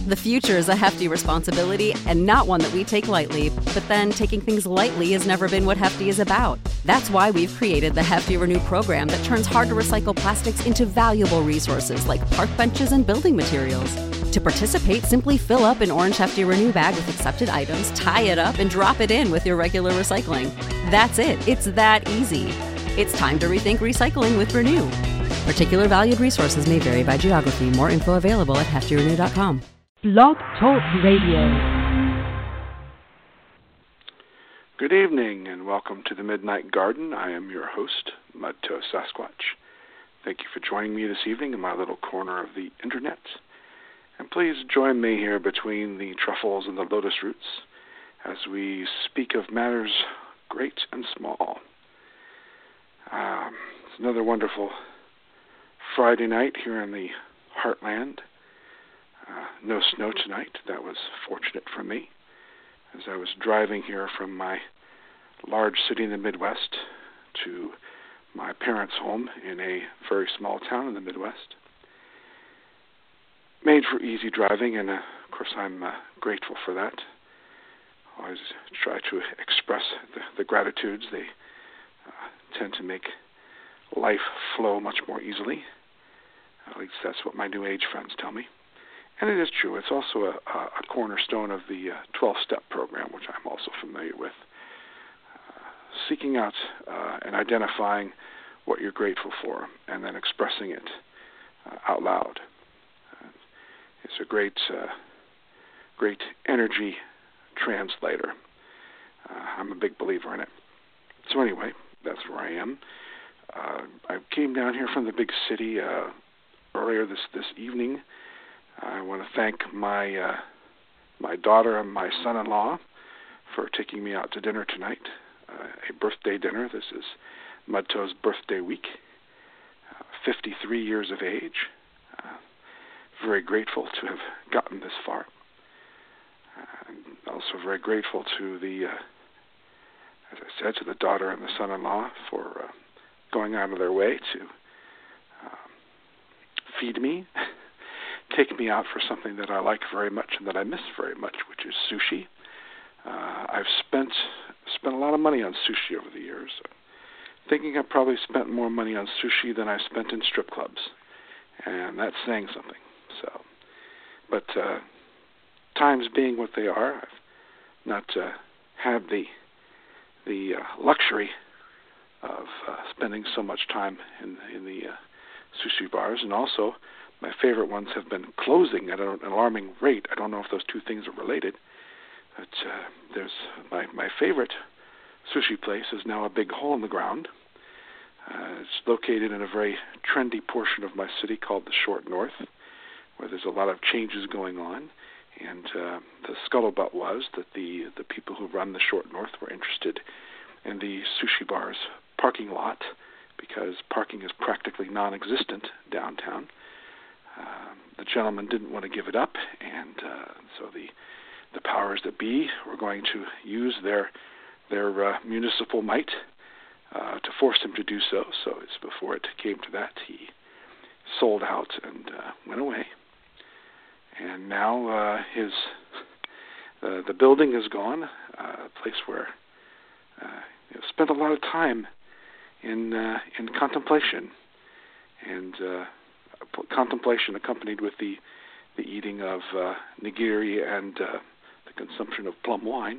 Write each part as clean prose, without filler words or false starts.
The future is a hefty responsibility and not one that we take lightly, but then taking things lightly has never been what Hefty is about. That's why we've created the Hefty Renew program that turns hard-to-recycle plastics into valuable resources like park benches and building materials. To participate, simply fill up an orange Hefty Renew bag with accepted items, tie it up, and drop it in with your regular recycling. That's it. It's that easy. It's time to rethink recycling with Renew. Particular valued resources may vary by geography. More info available at heftyrenew.com. Blog Talk Radio. Good evening and welcome to the Midnight Garden. I am your host, Mudtoe Sasquatch. Thank you for joining me this evening in my little corner of the internet. And please join me here between the truffles and the lotus roots as we speak of matters great and small. It's another wonderful Friday night here in the heartland. No snow tonight. That was fortunate for me as I was driving here from my large city in the Midwest to my parents' home in a very small town in the Midwest. Made for easy driving, and of course I'm grateful for that. I always try to express the gratitudes. They tend to make life flow much more easily. At least that's what my New Age friends tell me. And it is true. It's also a cornerstone of the 12-step program, which I'm also familiar with. Seeking out and identifying what you're grateful for and then expressing it out loud. It's a great energy translator. I'm a big believer in it. So anyway, that's where I am. I came down here from the big city earlier this evening. I want to thank my daughter and my son-in-law for taking me out to dinner tonight, a birthday dinner. This is Mudtoe's birthday week, 53 years of age. Very grateful to have gotten this far. Also very grateful to as I said, to the daughter and the son-in-law for going out of their way to feed me, take me out for something that I like very much and that I miss very much, which is sushi. I've spent a lot of money on sushi over the years. Thinking I've probably spent more money on sushi than I spent in strip clubs, and that's saying something. But times being what they are, I've not had the luxury of spending so much time in the sushi bars, and also my favorite ones have been closing at an alarming rate. I don't know if those two things are related, but there's my favorite sushi place is now a big hole in the ground. It's located in a very trendy portion of my city called the Short North, where there's a lot of changes going on. And the scuttlebutt was that the people who run the Short North were interested in the sushi bar's parking lot because parking is practically non-existent downtown. The gentleman didn't want to give it up, and so the powers that be were going to use their municipal might to force him to do so. So it's before it came to that, he sold out and went away. And now the building is gone, a place where spent a lot of time in contemplation, and contemplation accompanied with the eating of nigiri and the consumption of plum wine.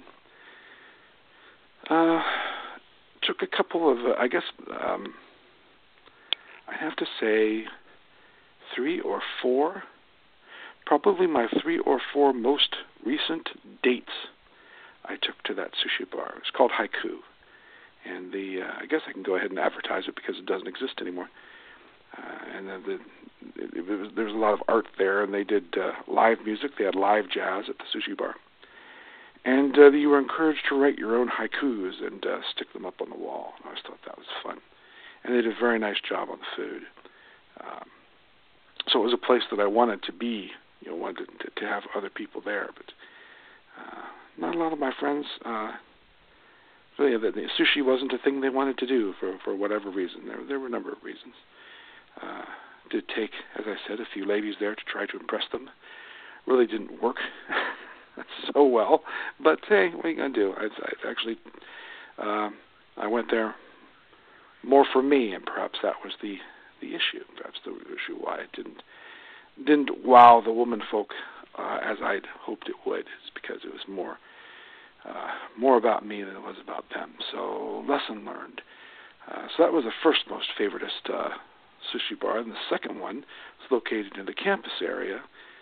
Took a couple of, I guess, I'd have to say 3 or 4. Probably my 3 or 4 most recent dates I took to that sushi bar. It's called Haiku. And I guess I can go ahead and advertise it because it doesn't exist anymore. And then there was a lot of art there, and they did live music. They had live jazz at the sushi bar. And you were encouraged to write your own haikus and stick them up on the wall. I always thought that was fun. And they did a very nice job on the food. So it was a place that I wanted to be, wanted to have other people there. But not a lot of my friends, really, the sushi wasn't a thing they wanted to do for whatever reason. There were a number of reasons. Did take, as I said, a few ladies there to try to impress them. really didn't work so well. But hey, what are you going to do? I went there more for me, and perhaps that was the issue. Perhaps the issue why it didn't wow the woman folk as I'd hoped it would. It's because it was more about me than it was about them. So lesson learned. So that was the first most favoritist sushi bar, and the second one is located in the campus area,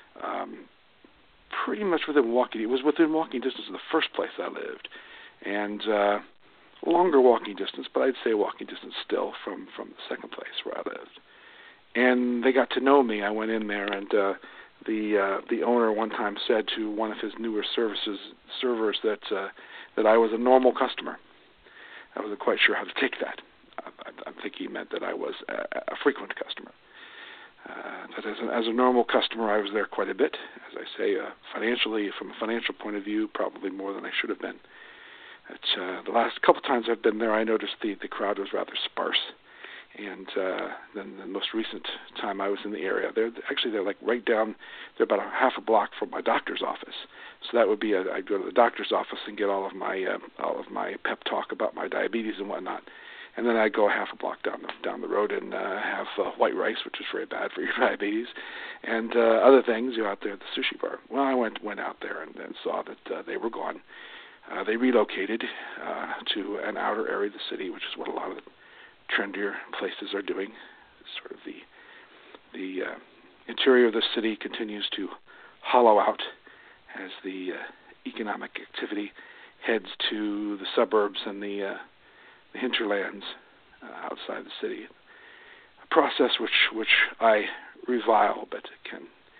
pretty much within walking. It was within walking distance of the first place I lived, and longer walking distance, but I'd say walking distance still from the second place where I lived. And they got to know me. I went in there, and the owner one time said to one of his newer servers that I was a normal customer. I wasn't quite sure how to take that. I think he meant that I was a frequent customer. That as a normal customer, I was there quite a bit. As I say, financially, from a financial point of view, probably more than I should have been. The last couple times I've been there, I noticed the crowd was rather sparse. And then the most recent time I was in the area, they're like right down. They're about a half a block from my doctor's office. So that would be I'd go to the doctor's office and get all of my pep talk about my diabetes and whatnot. And then I'd go a half a block down the road and have white rice, which is very bad for your diabetes, and other things out there at the sushi bar. Well, I went out there and saw that they were gone. They relocated to an outer area of the city, which is what a lot of the trendier places are doing. Sort of the interior of the city continues to hollow out as the economic activity heads to the suburbs and the hinterlands outside the city. A process which I revile, but can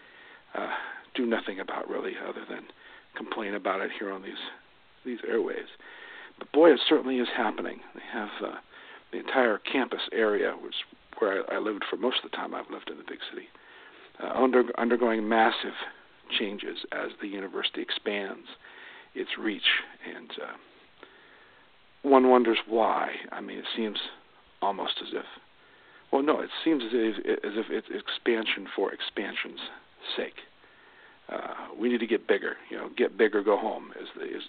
do nothing about really, other than complain about it here on these airwaves. But boy, it certainly is happening. They have the entire campus area, where I lived for most of the time I've lived in the big city, undergoing massive changes as the university expands its reach, and one wonders why. I mean, it seems almost as if, well, no, it seems as if it's expansion for expansion's sake. We need to get bigger. Get bigger, go home is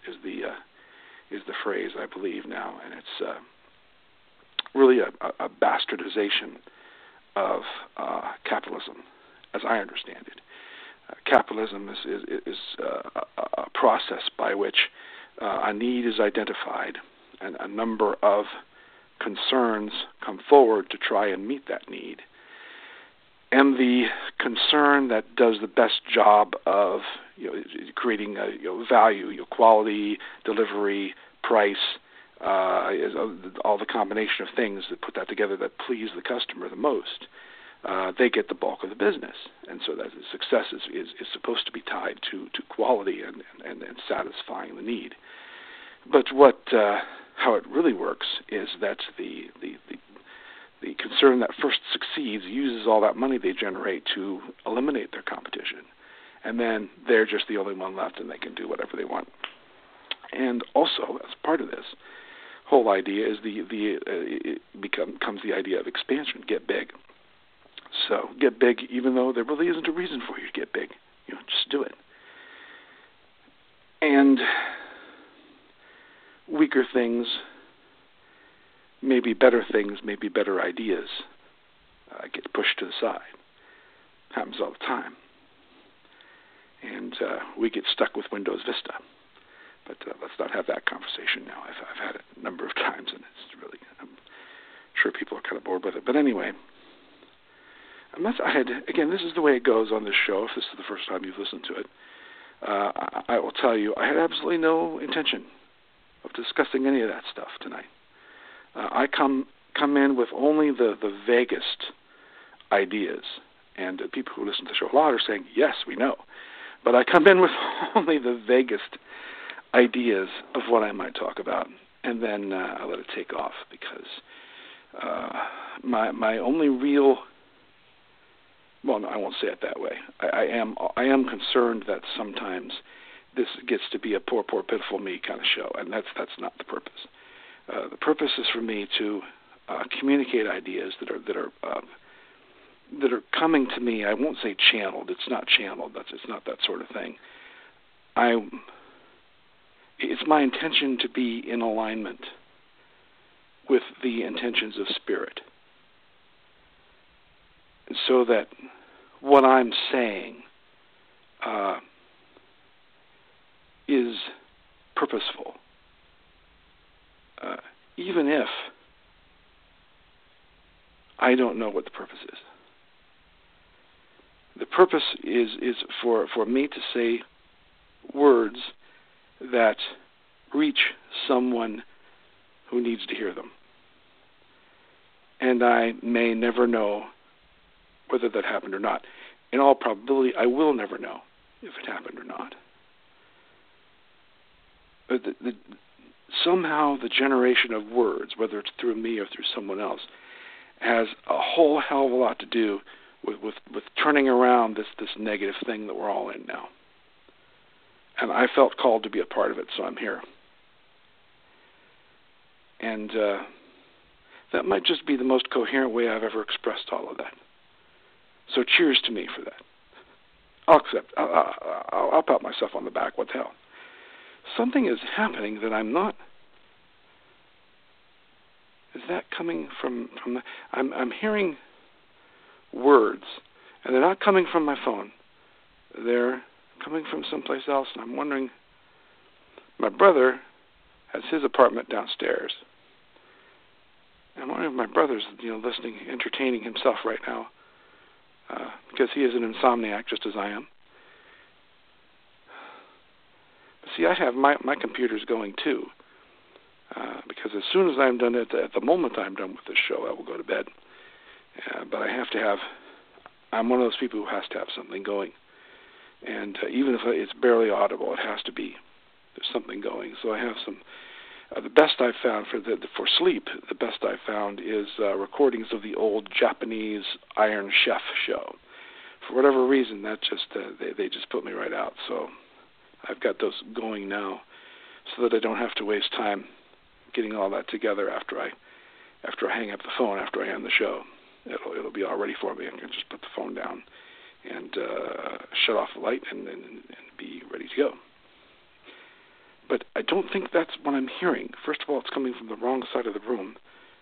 the phrase, I believe, now, and it's really a bastardization of capitalism, as I understand it. Capitalism is a process by which a need is identified, and a number of concerns come forward to try and meet that need. And the concern that does the best job of creating value, quality, delivery, price, is all the combination of things that put that together that please the customer the most. They get the bulk of the business, and so that success is supposed to be tied to quality and satisfying the need. But how it really works is that the concern that first succeeds uses all that money they generate to eliminate their competition, and then they're just the only one left, and they can do whatever they want. And also, as part of this whole idea is it becomes the idea of expansion. Get big. So get big, even though there really isn't a reason for you to get big. Just do it. And weaker things, maybe better things, maybe better ideas get pushed to the side. Happens all the time. And we get stuck with Windows Vista. But let's not have that conversation now. I've had it a number of times, and it's really, I'm sure people are kind of bored with it. But anyway, again, this is the way it goes on this show. If this is the first time you've listened to it, I will tell you, I had absolutely no intention of discussing any of that stuff tonight. I come in with only the vaguest ideas, and people who listen to the show a lot are saying, yes, we know. But I come in with only the vaguest ideas of what I might talk about, and then I let it take off, because my only real, well, no, I won't say it that way. I am concerned that sometimes this gets to be a poor, pitiful me kind of show, and that's not the purpose. The purpose is for me to communicate ideas that are that are coming to me, I won't say channeled. It's not channeled. It's not that sort of thing. It's my intention to be in alignment with the intentions of Spirit, so that what I'm saying is purposeful, even if I don't know what the purpose is. The purpose is for me to say words that reach someone who needs to hear them. And I may never know whether that happened or not. In all probability, I will never know if it happened or not. But somehow the generation of words, whether it's through me or through someone else, has a whole hell of a lot to do with turning around this negative thing that we're all in now. And I felt called to be a part of it, so I'm here. And that might just be the most coherent way I've ever expressed all of that. So cheers to me for that. I'll accept. I'll pat myself on the back. What the hell? Something is happening that I'm not. Is that coming from the? I'm hearing words, and they're not coming from my phone. They're coming from someplace else, and I'm wondering. My brother has his apartment downstairs. I'm wondering if my brother's, listening, entertaining himself right now, because he is an insomniac just as I am. But see, I have my computers going too, because as soon as I'm done, at the moment I'm done with this show, I will go to bed. But I have to have. I'm one of those people who has to have something going, and even if it's barely audible, it has to be. There's something going. So I have some. The best I've found for sleep, the best I've found is recordings of the old Japanese Iron Chef show. For whatever reason, that just they just put me right out. So I've got those going now, so that I don't have to waste time getting all that together after I hang up the phone after I end the show. It'll be all ready for me. I can just put the phone down and shut off the light and be ready to go. But I don't think that's what I'm hearing. First of all, it's coming from the wrong side of the room.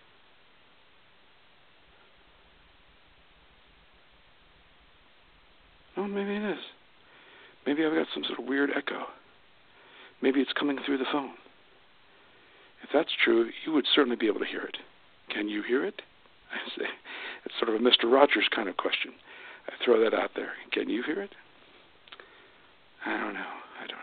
Oh, maybe it is. Maybe I've got some sort of weird echo. Maybe it's coming through the phone. If that's true, you would certainly be able to hear it. Can you hear it? I say, it's sort of a Mr. Rogers kind of question. I throw that out there. Can you hear it? I don't know.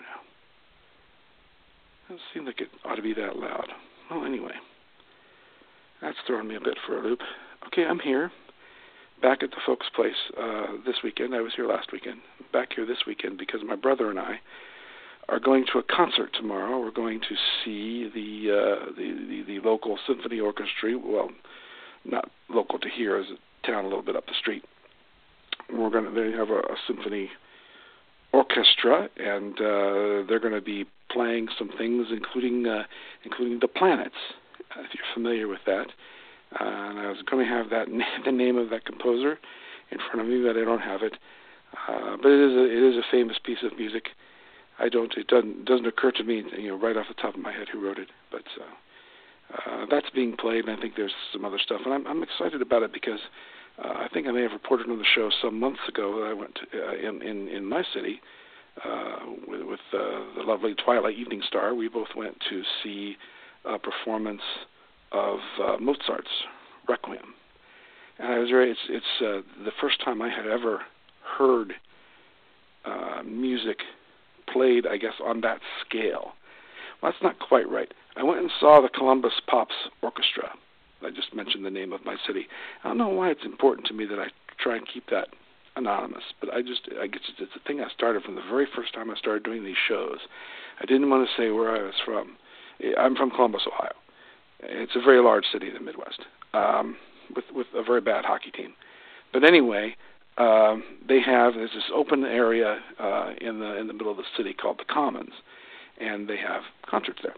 It doesn't seem like it ought to be that loud. Well, anyway, that's throwing me a bit for a loop. Okay, I'm here, back at the folks' place this weekend. I was here last weekend. Back here this weekend because my brother and I are going to a concert tomorrow. We're going to see the local symphony orchestra. Well, not local to here, as a town a little bit up the street. They have a symphony orchestra, and they're going to be playing some things, including the Planets, if you're familiar with that. And I was going to have the name of that composer in front of me, but I don't have it. But it is a famous piece of music. It doesn't occur to me, right off the top of my head who wrote it. But that's being played, and I think there's some other stuff, and I'm excited about it because I think I may have reported on the show some months ago that I went to, in my city with the lovely Twilight Evening Star. We both went to see a performance of Mozart's Requiem, and I was it's the first time I had ever heard music played, I guess, on that scale. Well, that's not quite right. I went and saw the Columbus Pops Orchestra. I just mentioned the name of my city. I don't know why it's important to me that I try and keep that anonymous, but I guess it's a thing I started from the very first time I started doing these shows. I didn't want to say where I was from. I'm from Columbus, Ohio. It's a very large city in the Midwest, with a very bad hockey team. But anyway, there's this open area in the middle of the city called the Commons, and they have concerts there.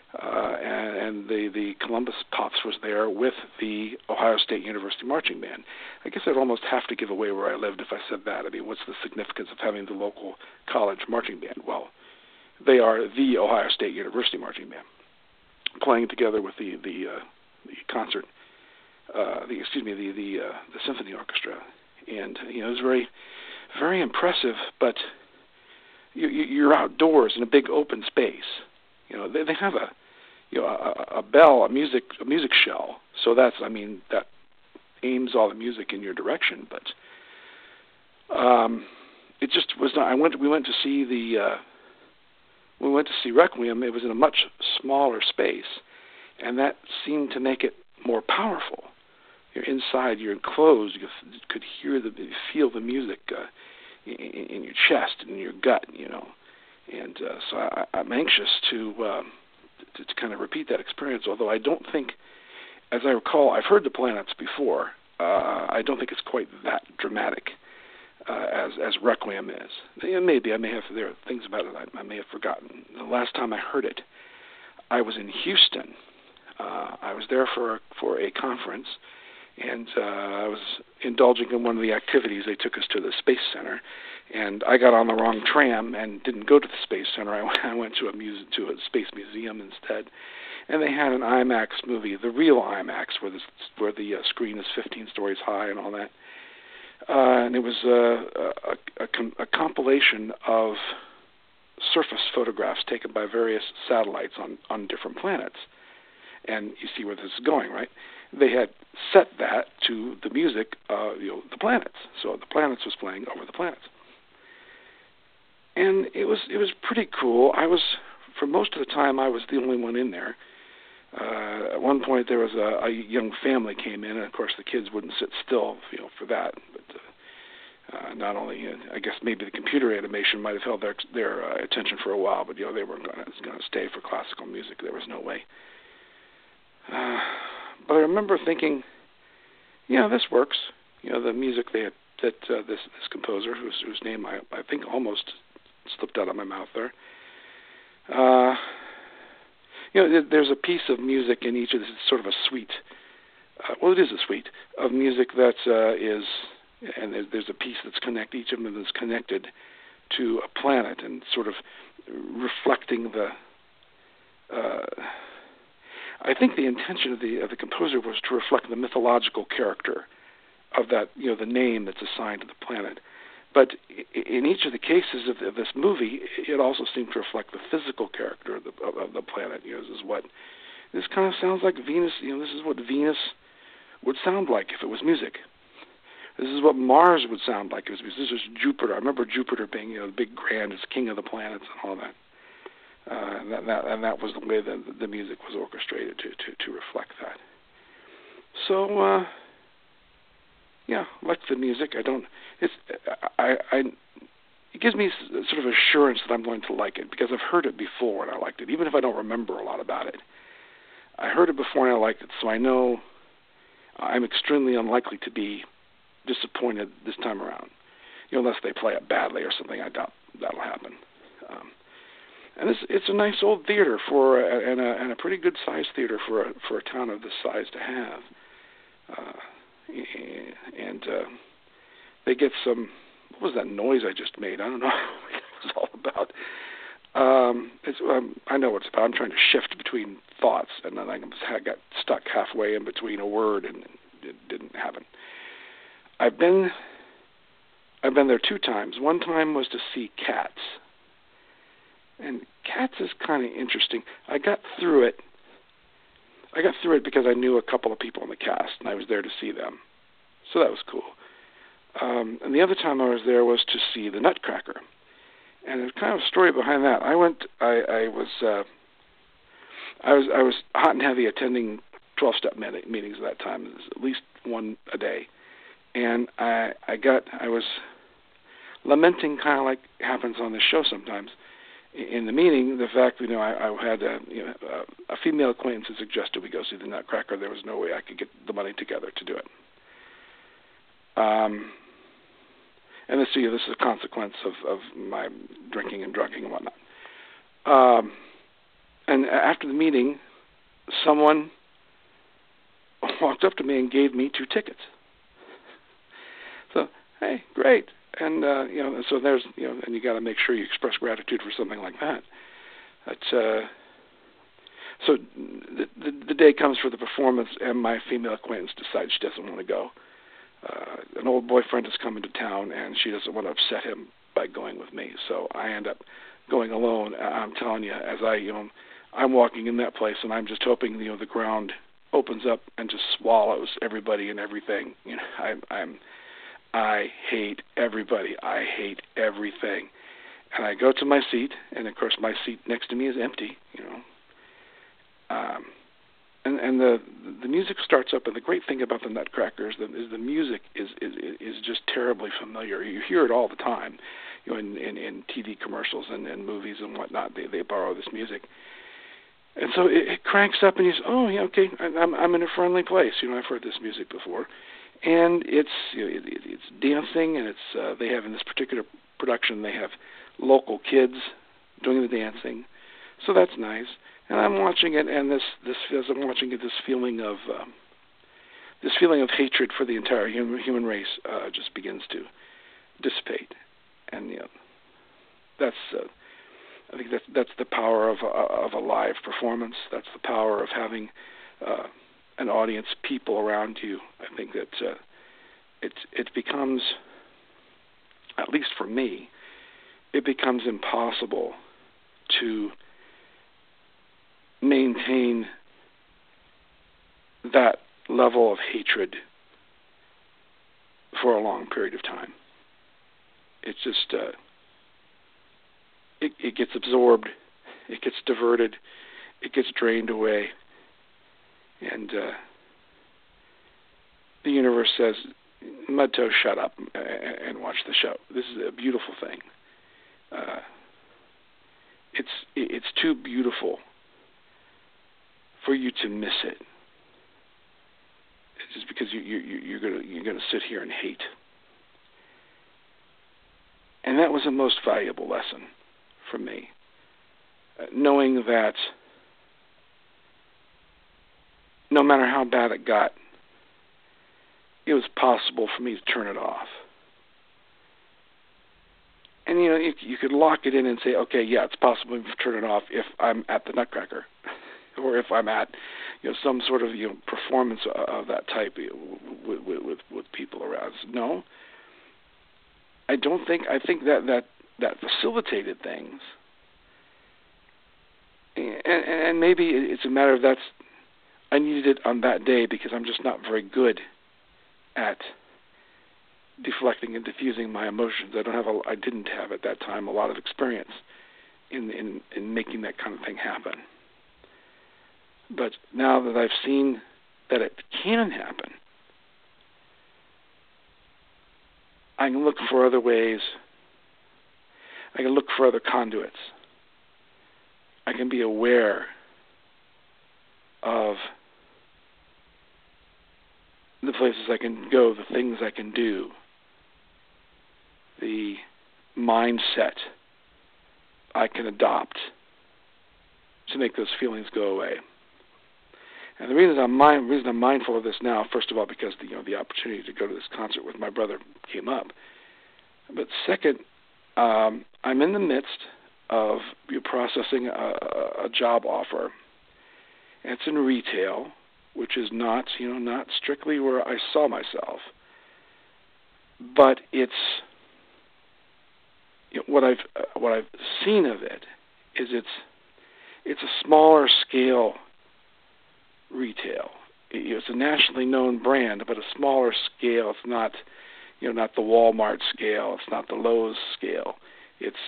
and the Columbus Pops was there with the Ohio State University Marching Band. I guess I'd almost have to give away where I lived if I said that. I mean, what's the significance of having the local college marching band? Well, they are the Ohio State University Marching Band, playing together with the concert, the symphony orchestra, and it was very, very impressive. But you're outdoors in a big open space. They have a bell, a music shell. So that aims all the music in your direction. But it just was not. We went to see Requiem. It was in a much smaller space, and that seemed to make it more powerful. You're inside, you're enclosed. You could feel the music in your chest and in your gut. And so I'm anxious to kind of repeat that experience. Although I don't think, as I recall, I've heard the Planets before. I don't think it's quite that dramatic as Requiem is. Maybe there are things about it I may have forgotten. The last time I heard it, I was in Houston. I was there for a conference, and I was indulging in one of the activities. They took us to the Space Center, and I got on the wrong tram and didn't go to the Space Center. I went to a space museum instead, and they had an IMAX movie, the real IMAX, where the screen is 15 stories high and all that. And it was a compilation of surface photographs taken by various satellites on different planets. And you see where this is going, right? They had set that to the music, the planets. So the planets was playing over the planets. And it was pretty cool. For most of the time, I was the only one in there. At one point, there was a young family came in, and of course, the kids wouldn't sit still, for that. But not only, I guess maybe the computer animation might have held their attention for a while, but they weren't going to stay for classical music. There was no way. But I remember thinking, this works. The music that this composer, whose name I think almost slipped out of my mouth there. There's a piece of music in each of this. It's sort of a suite. It is a suite of music that is, and there's a piece that's connected. Each of them is connected to a planet and sort of reflecting the. I think the intention of the composer was to reflect the mythological character of that, the name that's assigned to the planet. But in each of the cases of this movie, it also seemed to reflect the physical character of the planet. This kind of sounds like Venus. This is what Venus would sound like if it was music. This is what Mars would sound like if it was music. This is Jupiter. I remember Jupiter being, the big grand, as king of the planets and all that. And that was the way the music was orchestrated to reflect that. So, like the music, it gives me sort of assurance that I'm going to like it because I've heard it before and I liked it, even if I don't remember a lot about it. I heard it before and I liked it, so I know I'm extremely unlikely to be disappointed this time around. Unless they play it badly or something, I doubt that'll happen. And it's a nice old theater and a pretty good sized theater for a town of this size to have. And they get some. What was that noise I just made? I don't know what it was all about. I know what it's about. I'm trying to shift between thoughts, and then I got stuck halfway in between a word, and it didn't happen. I've been there 2 times. One time was to see Cats. And Cats is kind of interesting. I got through it because I knew a couple of people in the cast, and I was there to see them. So that was cool. And the other time I was there was to see The Nutcracker. And there's kind of a story behind that. I was hot and heavy attending 12-step meetings at that time. It was at least one a day. And I was lamenting, kind of like happens on this show sometimes, in the meeting, the fact I had a female acquaintance who suggested we go see The Nutcracker. There was no way I could get the money together to do it. And this is a consequence of my drinking and drugging and whatnot. And after the meeting, someone walked up to me and gave me 2 tickets. So, hey, great. And, so there's, and you got to make sure you express gratitude for something like that. So the day comes for the performance, and my female acquaintance decides she doesn't want to go. An old boyfriend is coming to town, and she doesn't want to upset him by going with me. So I end up going alone. I'm telling you, as I'm walking in that place, and I'm just hoping, the ground opens up and just swallows everybody and everything. I hate everybody. I hate everything. And I go to my seat, and of course my seat next to me is empty. And the music starts up, and the great thing about the Nutcrackers is the music is just terribly familiar. You hear it all the time, in TV commercials and movies and whatnot. They borrow this music, and so it cranks up, and you say, "Oh, yeah, okay, I'm in a friendly place." I've heard this music before, and it's it's dancing, and it's they have in this particular production they have local kids doing the dancing, so that's nice. And I'm watching it, and as I'm watching it, this feeling of hatred for the entire human race just begins to dissipate, and that's I think that's the power of a live performance. That's the power of having an audience, people around you. I think that it becomes, at least for me, it becomes impossible to maintain that level of hatred for a long period of time. It's just it gets absorbed, it gets diverted, it gets drained away, and the universe says, "Mudtoe, shut up and watch the show. This is a beautiful thing. It's too beautiful for you to miss it, just because you're gonna sit here and hate." And that was the most valuable lesson for me, knowing that no matter how bad it got, it was possible for me to turn it off. And you could lock it in and say, okay, yeah, it's possible to turn it off if I'm at the Nutcracker, or if I'm at some sort of performance of that type with people around. No, I don't think. I think that facilitated things, and maybe it's a matter of I needed it on that day because I'm just not very good at deflecting and diffusing my emotions. I didn't have at that time a lot of experience in making that kind of thing happen. But now that I've seen that it can happen, I can look for other ways. I can look for other conduits. I can be aware of the places I can go, the things I can do, the mindset I can adopt to make those feelings go away. And the reason I'm mindful of this now, first of all, because the opportunity to go to this concert with my brother came up. But second, I'm in the midst of processing a job offer. And it's in retail, which is not strictly where I saw myself, but it's what I've seen of it is it's a smaller scale retail. It's a nationally known brand, but a smaller scale. It's not not the Walmart scale. It's not the Lowe's scale. It's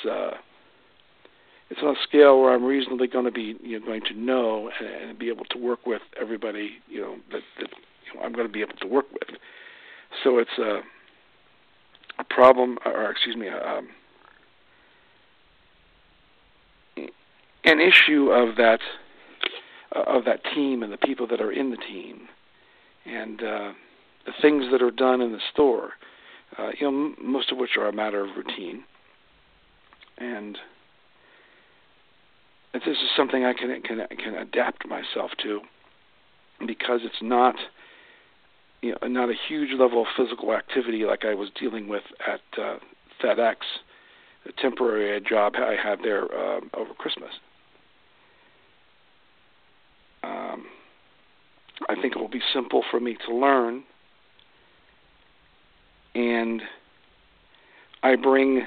on a scale where I'm reasonably going to be going to know and be able to work with everybody that I'm going to be able to work with. So it's a problem, or excuse me, an issue of that team and the people that are in the team, and the things that are done in the store. Most of which are a matter of routine, and this is something I can adapt myself to, because it's not not a huge level of physical activity like I was dealing with at FedEx, a temporary job I had there over Christmas. I think it will be simple for me to learn, and I bring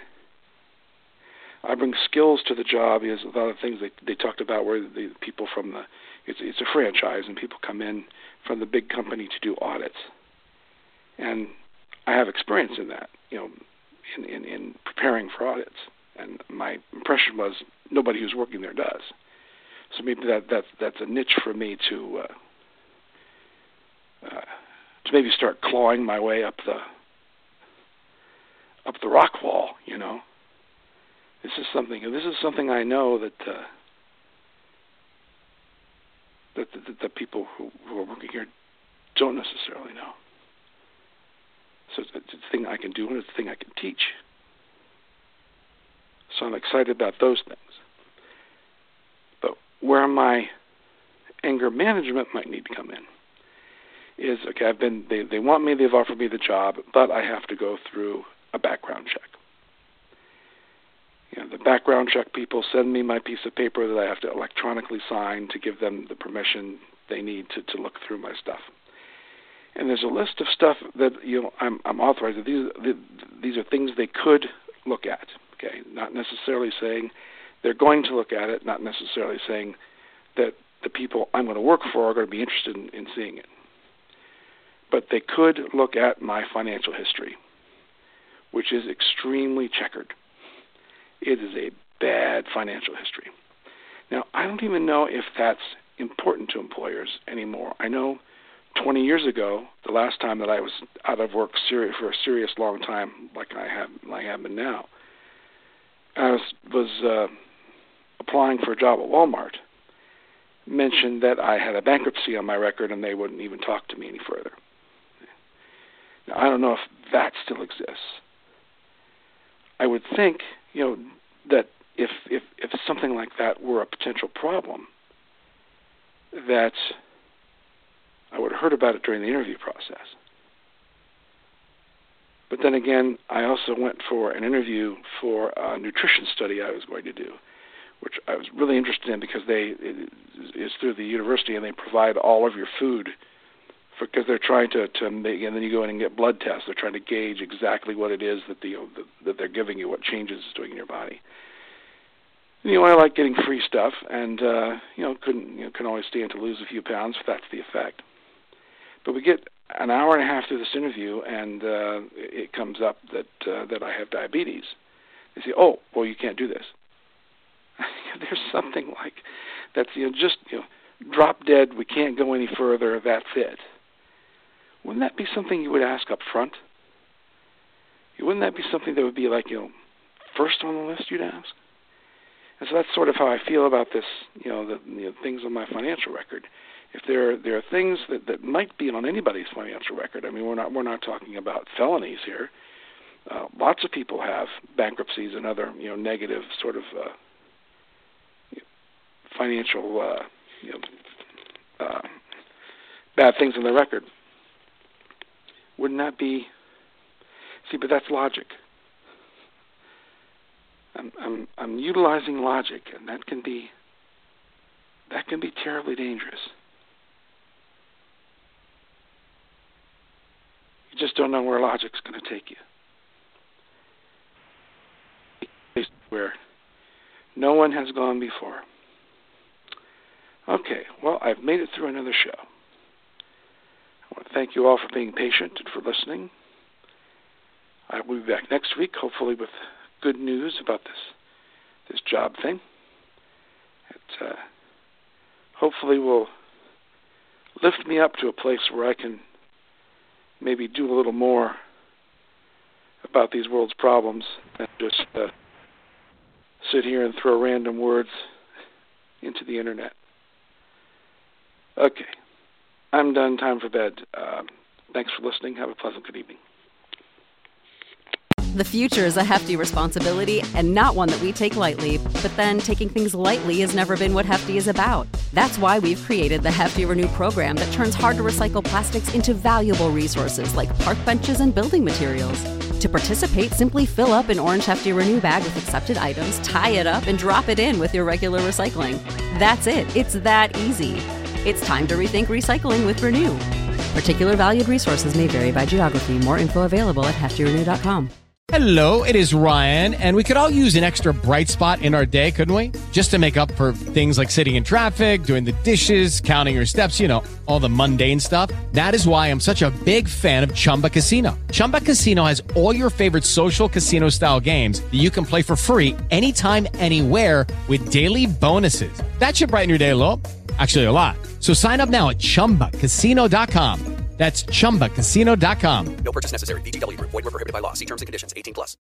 skills to the job. Is a lot of things they talked about where the people from it's a franchise, and people come in from the big company to do audits, and I have experience in that, in preparing for audits, and my impression was nobody who's working there does. So maybe that's a niche for me to maybe start clawing my way up the rock wall. This is something I know that the people who are working here don't necessarily know. So it's a thing I can do, and it's a thing I can teach. So I'm excited about those things. But where my anger management might need to come in is, okay, they want me, they've offered me the job, but I have to go through a background check. The background check people send me my piece of paper that I have to electronically sign to give them the permission they need to look through my stuff. And there's a list of stuff that I'm authorized. These are things they could look at. Okay, not necessarily saying they're going to look at it. Not necessarily saying that the people I'm going to work for are going to be interested in seeing it. But they could look at my financial history, which is extremely checkered. It is a bad financial history. Now, I don't even know if that's important to employers anymore. I know 20 years ago, the last time that I was out of work for a serious long time, like I have been now, I was applying for a job at Walmart, mentioned that I had a bankruptcy on my record, and they wouldn't even talk to me any further. Now, I don't know if that still exists. I would think, that if something like that were a potential problem, that I would have heard about it during the interview process. But then again, I also went for an interview for a nutrition study I was going to do, which I was really interested in because it's through the university, and they provide all of your food because they're trying to make, and then you go in and get blood tests. They're trying to gauge exactly what it is that that they're giving you, what changes it's doing in your body. I like getting free stuff, and can always stand to lose a few pounds if that's the effect. But we get an hour and a half through this interview, and it comes up that I have diabetes. They say, "Oh, well, you can't do this." There's something like that's just drop dead. We can't go any further. That's it. Wouldn't that be something you would ask up front? Wouldn't that be something that would be like, first on the list you'd ask? And so that's sort of how I feel about this, the things on my financial record. If there are things that might be on anybody's financial record, I mean, we're not talking about felonies here. Lots of people have bankruptcies and other, negative sort of financial, bad things on their record. Wouldn't that be? See, but that's logic. I'm utilizing logic, and that can be terribly dangerous. You just don't know where logic's going to take you. Where no one has gone before. Okay, well, I've made it through another show. I want to thank you all for being patient and for listening. I will be back next week, hopefully with good news about this job thing. It hopefully will lift me up to a place where I can maybe do a little more about these world's problems than just sit here and throw random words into the internet. Okay, I'm done. Time for bed. Thanks for listening. Have a pleasant good evening. The future is a hefty responsibility and not one that we take lightly, but then taking things lightly has never been what Hefty is about. That's why we've created the Hefty Renew program that turns hard-to-recycle plastics into valuable resources like park benches and building materials. To participate, simply fill up an orange Hefty Renew bag with accepted items, tie it up, and drop it in with your regular recycling. That's it. It's that easy. It's time to rethink recycling with Renew. Particular valued resources may vary by geography. More info available at heftyrenew.com. Hello, it is Ryan, and we could all use an extra bright spot in our day, couldn't we? Just to make up for things like sitting in traffic, doing the dishes, counting your steps, you know, all the mundane stuff. That is why I'm such a big fan of Chumba Casino. Chumba Casino has all your favorite social casino-style games that you can play for free anytime, anywhere with daily bonuses. That should brighten your day a little. Actually, a lot. So sign up now at ChumbaCasino.com. That's ChumbaCasino.com. No purchase necessary. VGW Group. Void where prohibited by law. See terms and conditions. 18+.